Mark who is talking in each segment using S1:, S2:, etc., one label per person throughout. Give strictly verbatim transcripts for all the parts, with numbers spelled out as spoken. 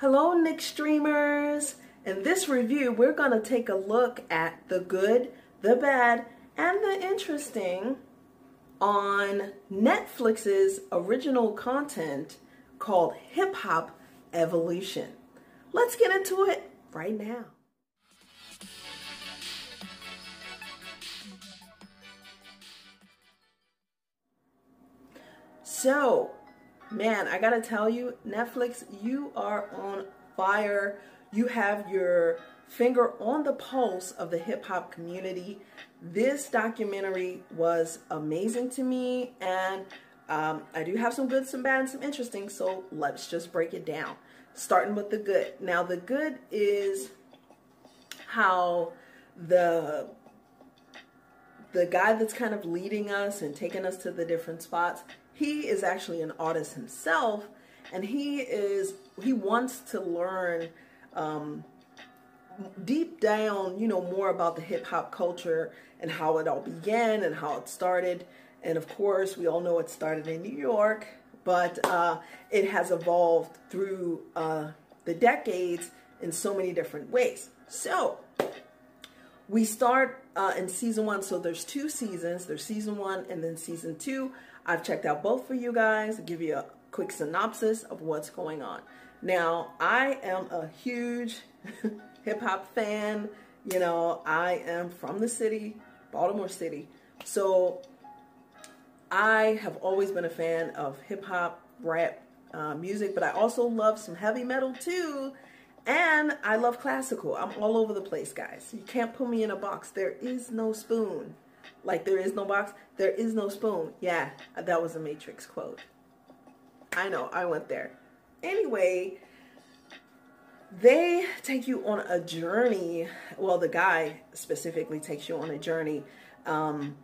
S1: Hello, Nick Streamers. In this review, we're going to take a look at the good, the bad, and the interesting on Netflix's original content called Hip Hop Evolution. Let's get into it right now. So, man, I gotta tell you, Netflix, you are on fire. You have your finger on the pulse of the hip hop community. This documentary was amazing to me, and um, I do have some good, some bad, and some interesting, so let's just break it down. Starting with the good. Now, the good is how the the guy that's kind of leading us and taking us to the different spots, he is actually an artist himself, and he is he wants to learn um, deep down, you know, more about the hip hop culture and how it all began and how it started. And of course, we all know it started in New York, but uh, it has evolved through uh, the decades in so many different ways. So we start uh, in season one. So there's two seasons. There's season one and then season two. I've checked out both for you guys to give you a quick synopsis of what's going on. Now, I am a huge hip hop fan. You know, I am from the city, Baltimore City. So I have always been a fan of hip hop, rap uh, music, but I also love some heavy metal too. And I love classical. I'm all over the place, guys. You can't put me in a box. There is no spoon. Like there is no box, there is no spoon. Yeah, that was a Matrix quote. I know, I went there. Anyway, they take you on a journey. Well, the guy specifically takes you on a journey. Um,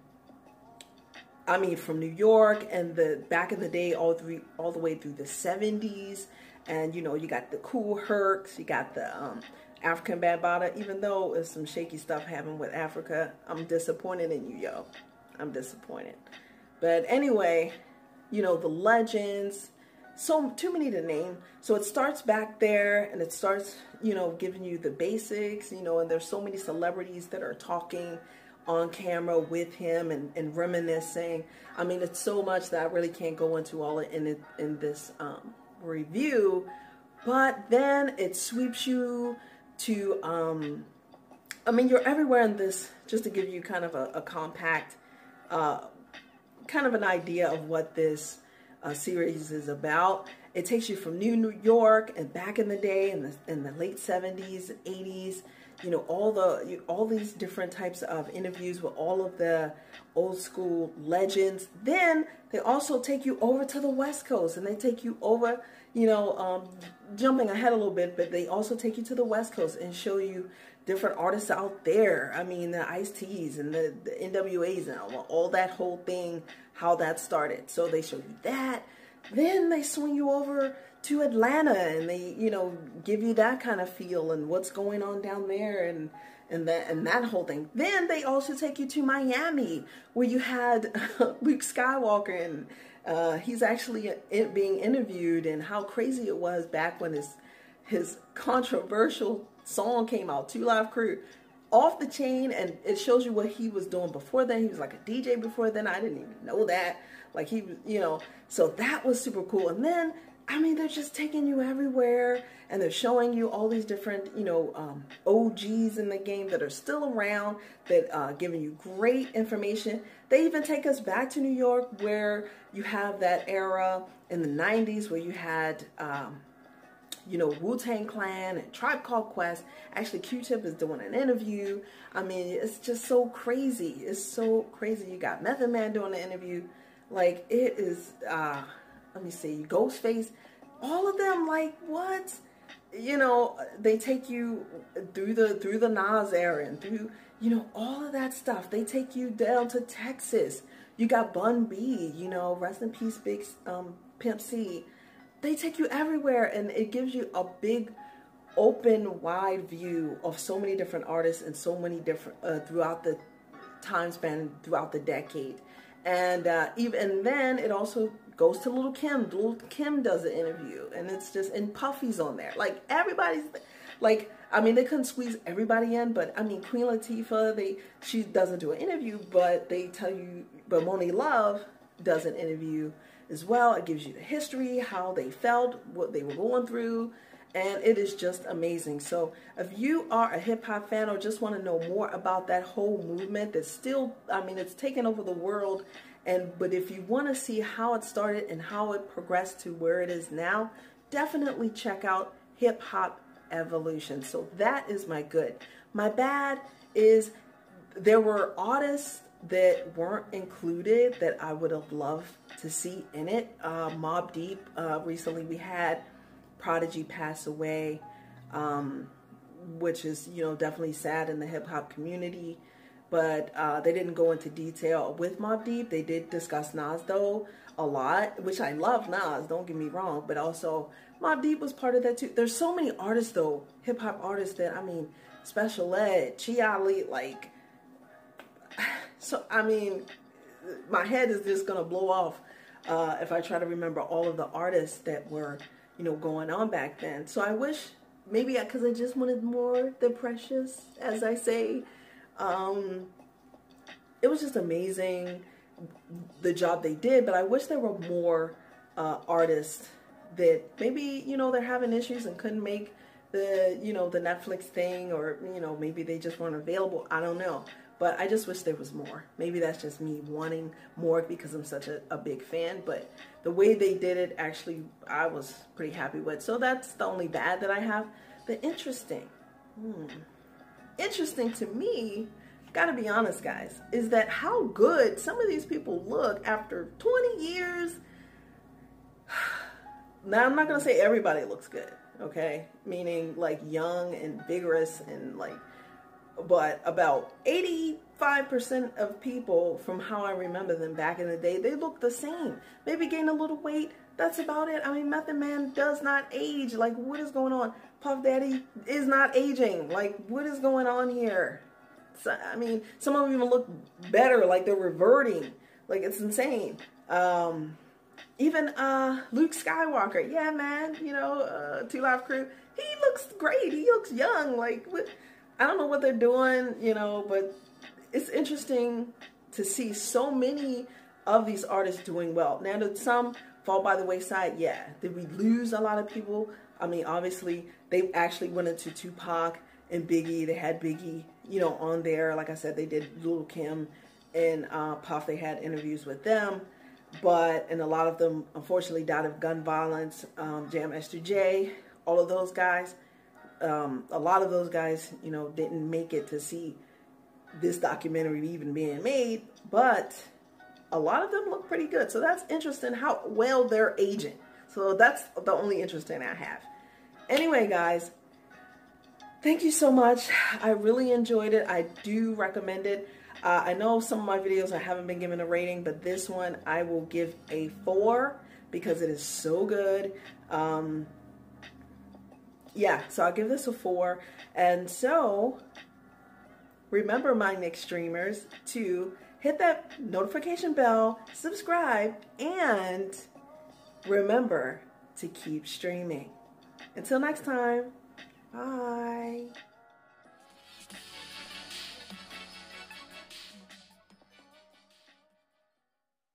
S1: I mean, from New York and the back in the day, all through, all the way through the seventies. And, you know, you got the Cool Hercs, you got the um, African Bambaataa. Even though there's some shaky stuff happening with Africa, I'm disappointed in you, yo. I'm disappointed. But anyway, you know, the legends, so too many to name. So it starts back there, and it starts, you know, giving you the basics, you know, and there's so many celebrities that are talking on camera with him and, and reminiscing. I mean, it's so much that I really can't go into all in it in this um, review. But then it sweeps you to, um, I mean, you're everywhere in this, just to give you kind of a, a compact, uh, kind of an idea of what this uh, series is about. It takes you from New New York and back in the day, in the in the late seventies, eighties. You know, all the you, all these different types of interviews with all of the old school legends. Then they also take you over to the West Coast, and they take you over, you know, um, jumping ahead a little bit, but they also take you to the West Coast and show you different artists out there. I mean, the Ice-T's and the, the N W A's and all, all that whole thing, how that started. So they show you that. Then they swing you over to Atlanta, and they, you know, give you that kind of feel and what's going on down there and and that and that whole thing. Then they also take you to Miami, where you had Luke Skywalker, and uh, he's actually being interviewed, and how crazy it was back when his his controversial song came out, Two Live Crew, off the chain, and it shows you what he was doing before then. He was like a D J before then. I didn't even know that. Like he was, you know, so that was super cool. And then, I mean, they're just taking you everywhere, and they're showing you all these different, you know, um, O Gs in the game that are still around, that uh, giving you great information. They even take us back to New York, where you have that era in the nineties where you had, um, you know, Wu-Tang Clan and Tribe Called Quest. Actually, Q-Tip is doing an interview. I mean, it's just so crazy. It's so crazy. You got Method Man doing an interview. Like, it is, uh, let me see, Ghostface, all of them, like, what? You know, they take you through the, through the Nas era and through, you know, all of that stuff. They take you down to Texas. You got Bun B, you know, rest in peace, Big um, Pimp C. They take you everywhere, and it gives you a big, open, wide view of so many different artists and so many different, uh, throughout the time span, throughout the decade. And uh, even and then it also goes to Little Kim. Little Kim does an interview, and it's just, and Puffy's on there. Like, everybody's, like, I mean, they couldn't squeeze everybody in, but I mean, Queen Latifah, they she doesn't do an interview, but they tell you, but Monie Love does an interview as well. It gives you the history, how they felt, what they were going through, and it is just amazing. So if you are a hip hop fan or just want to know more about that whole movement that's still, I mean, it's taken over the world, and but if you want to see how it started and how it progressed to where it is now, definitely check out Hip Hop Evolution. So that is my good. My bad is there were artists that weren't included that I would have loved to see in it. Uh, Mobb Deep, uh, recently we had Prodigy pass away, um, which is, you know, definitely sad in the hip hop community. But uh, they didn't go into detail with Mobb Deep. They did discuss Nas though a lot, which I love Nas, don't get me wrong, but also Mobb Deep was part of that too. There's so many artists though, hip hop artists that, I mean, Special Ed, Chi Ali, like, so, I mean, my head is just gonna blow off uh, if I try to remember all of the artists that were, you know, going on back then. So I wish, maybe because I, I just wanted more The Precious, as I say. Um, it was just amazing, the job they did, but I wish there were more uh, artists that maybe, you know, they're having issues and couldn't make the, you know, the Netflix thing, or, you know, maybe they just weren't available. I don't know. But I just wish there was more. Maybe that's just me wanting more because I'm such a, a big fan. But the way they did it, actually, I was pretty happy with. So that's the only bad that I have. The interesting, hmm, interesting to me, gotta be honest, guys, is that how good some of these people look after twenty years. Now, I'm not gonna say everybody looks good, okay? Meaning like young and vigorous and like, but about eighty-five percent of people, from how I remember them back in the day, they look the same. Maybe gain a little weight, that's about it. I mean, Method Man does not age. Like, what is going on? Puff Daddy is not aging. Like, what is going on here? So, I mean, some of them even look better, like they're reverting. Like, it's insane. Um, even uh, Luke Skywalker, yeah, man, you know, uh, Two Live Crew, he looks great. He looks young. Like, what? I don't know what they're doing, you know, but it's interesting to see so many of these artists doing well. Now, did some fall by the wayside? Yeah. Did we lose a lot of people? I mean, obviously, they actually went into Tupac and Biggie. They had Biggie, you know, on there. Like I said, they did Lil' Kim and uh, Puff. They had interviews with them. But, and a lot of them, unfortunately, died of gun violence. Um, Jam Master Jay, all of those guys. Um, a lot of those guys, you know, didn't make it to see this documentary even being made, but a lot of them look pretty good. So that's interesting how well they're aging. So that's the only interesting I have. Anyway, guys, thank you so much. I really enjoyed it. I do recommend it. Uh, I know some of my videos I haven't been given a rating, but this one I will give a four because it is so good. Um, Yeah, so I'll give this a four. And so, remember, my next streamers, to hit that notification bell, subscribe, and remember to keep streaming. Until next time, bye.